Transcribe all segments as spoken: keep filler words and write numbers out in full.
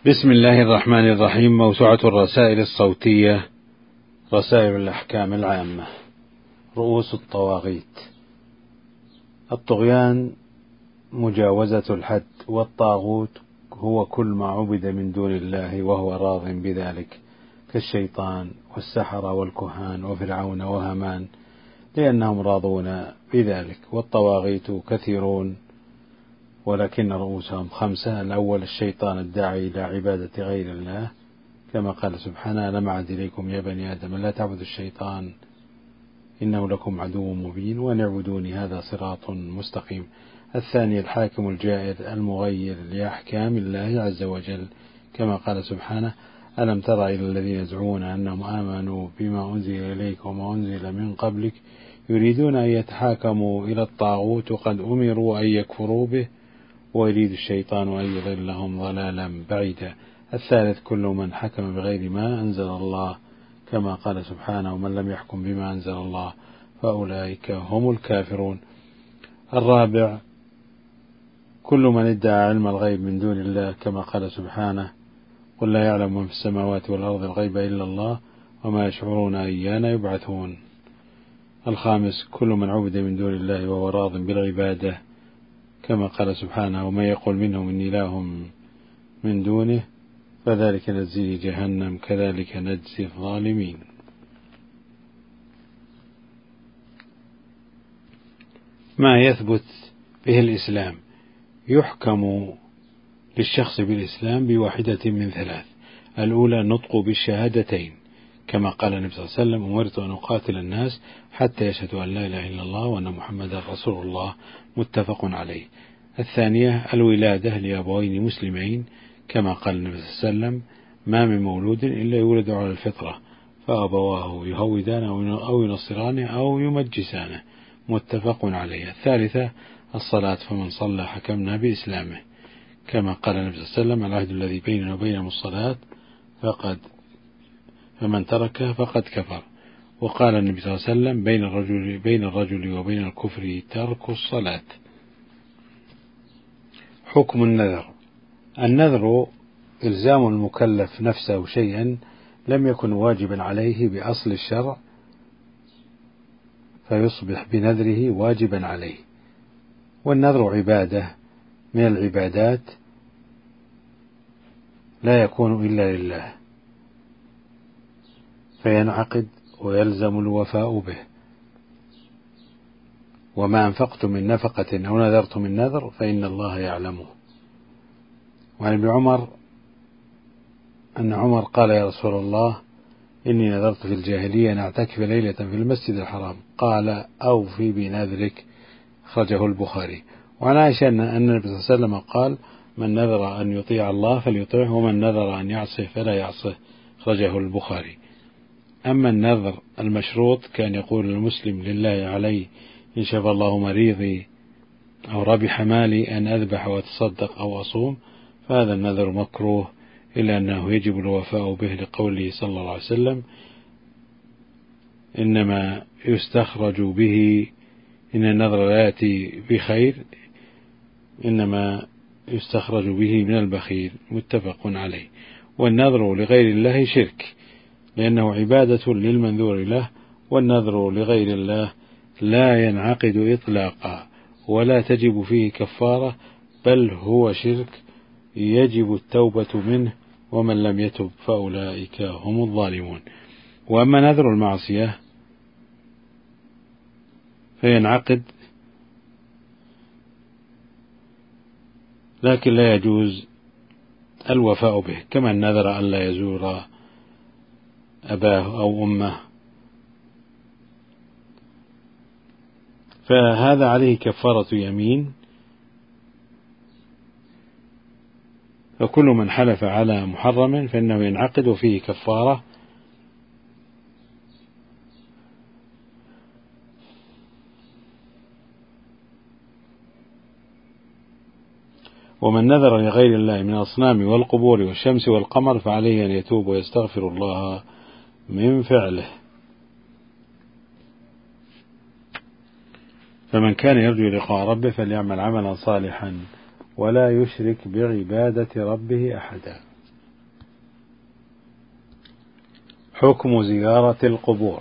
بسم الله الرحمن الرحيم. موسوعة الرسائل الصوتية، رسائل الأحكام العامة. رؤوس الطواغيت. الطغيان مجاوزة الحد، والطاغوت هو كل ما عبد من دون الله وهو راض بذلك، كالشيطان والسحرة والكهان وفرعون وهامان، لأنهم راضون بذلك. والطواغيت كثيرون ولكن رؤوسهم خمسة. الأول الشيطان الداعي إلى عبادة غير الله، كما قال سبحانه: ألم أعهد إليكم يا بني آدم لا تعبدوا الشيطان إنه لكم عدو مبين وأن اعبدوني هذا صراط مستقيم. الثاني الحاكم الجائر المغير لأحكام الله عز وجل، كما قال سبحانه: ألم تر إلى الذين يزعمون أنهم آمنوا بما أنزل إليك وما أنزل من قبلك يريدون أن يتحاكموا إلى الطاغوت وقد أمروا أن يكفروا به ويريد الشيطان أن يضلهم ضلالا بعيدا. الثالث كل من حكم بغير ما أنزل الله، كما قال سبحانه: ومن لم يحكم بما أنزل الله فأولئك هم الكافرون. الرابع كل من ادعى علم الغيب من دون الله، كما قال سبحانه: قل لا يعلم من في السماوات والأرض الغيب إلا الله وما يشعرون أيان يبعثون. الخامس كل من عبد من دون الله وهو راض بالعبادة، كما قال سبحانه: ومن يقول منهم إني إله من دونه فذلك نجزيه جهنم كذلك نجزي الظالمين. ما يثبت به الإسلام: يحكم للشخص بالإسلام بواحدة من ثلاث. الأولى النطق بالشهادتين، كما قال النبي صلى الله عليه وسلم: أمرت أن أقاتل الناس حتى يشهدوا أن لا إله إلا الله وأن محمدا رسول الله، متفق عليه. الثانية الولادة لأبوين مسلمين، كما قال النبي صلى الله عليه وسلم: ما من مولود إلا يولد على الفطرة فأبواه يهودان أو ينصرانه أو يمجسانه، متفق عليه. الثالثة الصلاة، فمن صلى حكمنا بإسلامه، كما قال النبي صلى الله عليه وسلم: العهد الذي بيننا وبينهم الصلاة فقد فمن تركها فقد كفر. وقال النبي صلى الله عليه وسلم: بين الرجل بين الرجل وبين الكفر ترك الصلاة. حكم النذر. النذر إلزام المكلف نفسه شيئا لم يكن واجبا عليه بأصل الشرع فيصبح بنذره واجبا عليه. والنذر عبادة من العبادات لا يكون إلا لله، فينعقد ويلزم الوفاء به. وما أنفقتم من نفقة أو نذرتم من نذر فإن الله يعلمه. وعن ابن عمر أن عمر قال: يا رسول الله، إني نذرت في الجاهلية أن أعتكف ليلة في المسجد الحرام. قال: أوفي بنذرك، أخرجه البخاري. وعن عائشة أن النبي صلى الله عليه وسلم قال: من نذر أن يطيع الله فليطيعه ومن نذر أن يعصه فلا يعصه، أخرجه البخاري. أما النذر المشروط كان يقول المسلم: لله علي إن شفى الله مريضي أو ربح مالي أن أذبح وأتصدق أو أصوم، فهذا النذر مكروه، إلا أنه يجب الوفاء به لقوله صلى الله عليه وسلم: إنما يستخرج به إن النذر لا يأتي بخير إنما يستخرج به من البخيل، متفق عليه. والنذر لغير الله شرك، لأنه عبادة للمنذور له، والنذر لغير الله لا ينعقد إطلاقا ولا تجب فيه كفارة، بل هو شرك يجب التوبة منه، ومن لم يتب فأولئك هم الظالمون. وأما نذر المعصية فينعقد لكن لا يجوز الوفاء به، كما نذر أن لا يزور أباه أو أمه، فهذا عليه كفارة يمين. فكل من حلف على محرم فإنه ينعقد فيه كفارة، ومن نذر لغير الله من الأصنام والقبور والشمس والقمر فعليه أن يتوب ويستغفر الله من فعله. فمن كان يرجو لقاء ربه فليعمل عملا صالحا ولا يشرك بعبادة ربه أحدا. حكم زيارة القبور.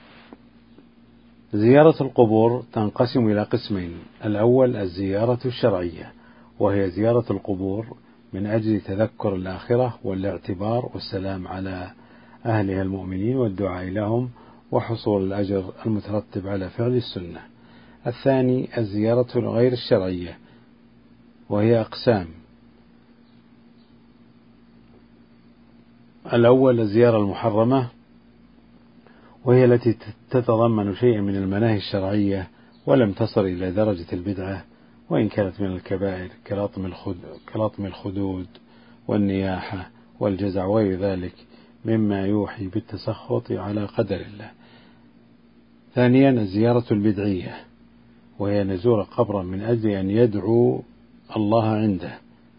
زيارة القبور تنقسم إلى قسمين: الأول الزيارة الشرعية، وهي زيارة القبور من أجل تذكر الآخرة والاعتبار والسلام على أهلها المؤمنين والدعاء لهم وحصول الأجر المترتب على فعل السنة. الثاني الزيارة غير الشرعية، وهي أقسام: الأول الزيارة المحرمة، وهي التي تتضمن شيئا من المناهي الشرعية ولم تصل إلى درجة البدعة، وإن كانت من الكبائر كلطم الخدود والنياحة والجزع وغير ذلك مما يوحي بالتسخط على قدر الله. ثانيا الزيارة البدعية، وهي نزور قبرا من أجل أن يدعو الله عنده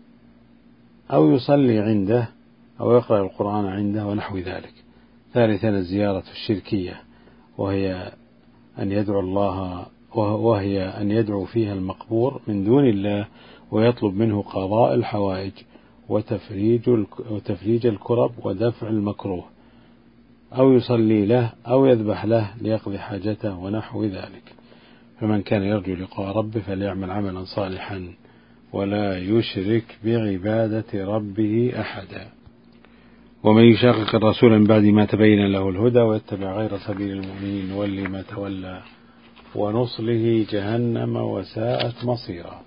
أو يصلي عنده أو يقرأ القرآن عنده ونحو ذلك. ثالثا الزيارة الشركية، وهي أن يدعو الله وهي أن يدعو فيها المقبور من دون الله ويطلب منه قضاء الحوائج وتفريج وتفريج الكرب ودفع المكروه، أو يصلي له أو يذبح له ليقضي حاجته ونحو ذلك. فمن كان يرجو لقاء ربه فليعمل عملا صالحا ولا يشرك بعبادة ربه أحدا. ومن يشاقق الرسول من بعد ما تبين له الهدى ويتبع غير سبيل المؤمنين نولي ما تولى ونصله جهنم وساءت مصيرا.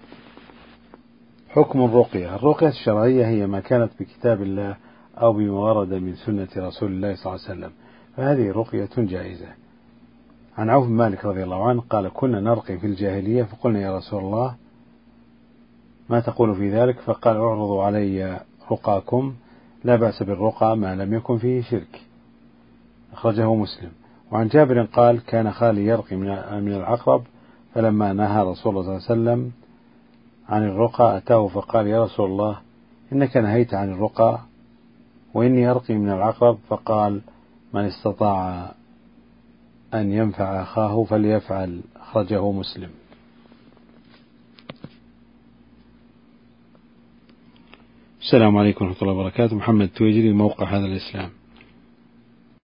حكم الرقية. الرقية الشرعية هي ما كانت بكتاب الله أو بما ورد من سنة رسول الله صلى الله عليه وسلم، فهذه رقية جائزة. عن عوف بن مالك رضي الله عنه قال: كنا نرقي في الجاهلية فقلنا يا رسول الله ما تقول في ذلك؟ فقال: اعرضوا علي رقاكم، لا بأس بالرقى ما لم يكن فيه شرك. أخرجه مسلم. وعن جابر قال: كان خالي يرقي من العقرب، فلما نهى رسول الله صلى الله عليه وسلم عن الرقى أتاه فقال: يا رسول الله إنك نهيت عن الرقى وإني أرقي من العقرب. فقال: من استطاع أن ينفع أخاه فليفعل. أخرجه مسلم. السلام عليكم ورحمة الله وبركاته. محمد تويجري، موقع هذا الإسلام.